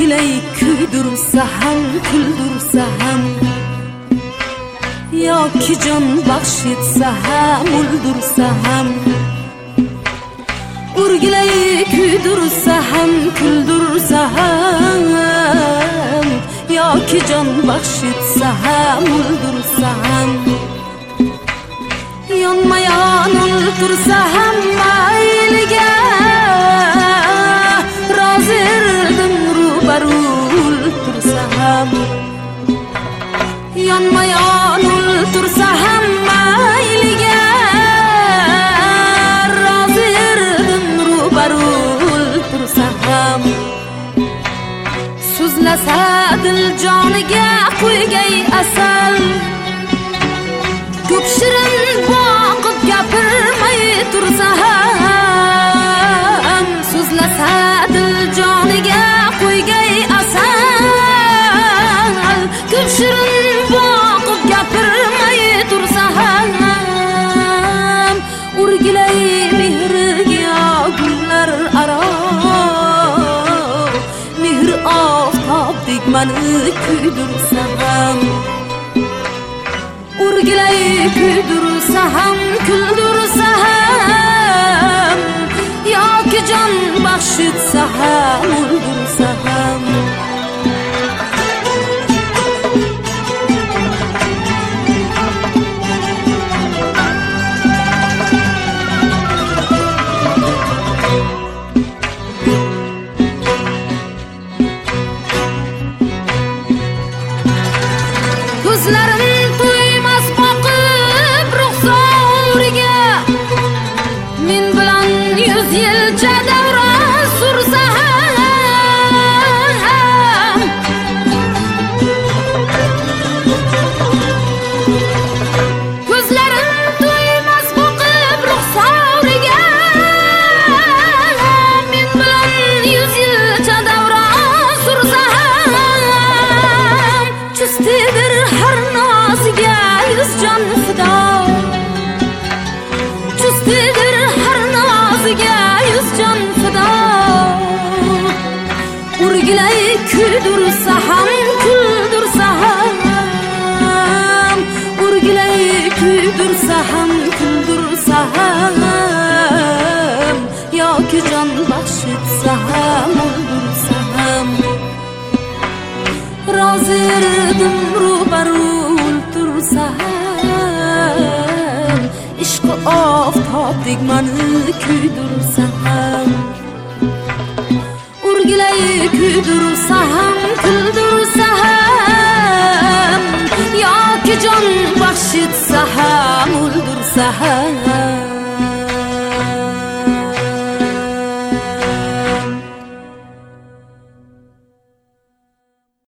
Urgilay kuydirsa ham kuldirsa ham yoki jon baxsh etsa ham o'ldirsa ham Urgilay kuydirsa ham kuldirsa ham yoki jon baxsh etsa ham o'ldirsa ham yonma-yon o'ltirsa ham mayliga rozi erdim rubaru o'ltirsa ham yonma-yon o'ltirsa ham mayliga rozi erdim rubaru o'ltirsa ham so'zlasa dil joniga qo'ygay asal ko'p shirin boqib gapirmay tursa ham so'zlasa dil joniga qo'ygay asal ko'p shirin boqib gapirmay tursa ham urgilay mehriga gullar aro mehr oftobdek mani kuydirsa ham Urgilay kuydirsa ham kuldirsa ham yoki jon baxsh etsa ham o'ldirsa ham ko'zlarim yilcha davron sursa ham ko'zlarim to'ymas boqib ruxsoriga men bilan 100 yilcha davron sursa ham chustidir har noziga 100 jon fido chustidir har noziga 100 jon fido urgilay kuydirsa ham kuldirsa ham urgilay kuydirsa ham kuldirsa ham yoki jon baxsh etsa ham o'ldirsa ham rozi erdim rubaru o'ltirsa ham ishqi oftobdek mani kuydirsa ham urgilay kuydirsa ham kuldirsa ham yoki jon baxsh etsa ham o'ldirsa ham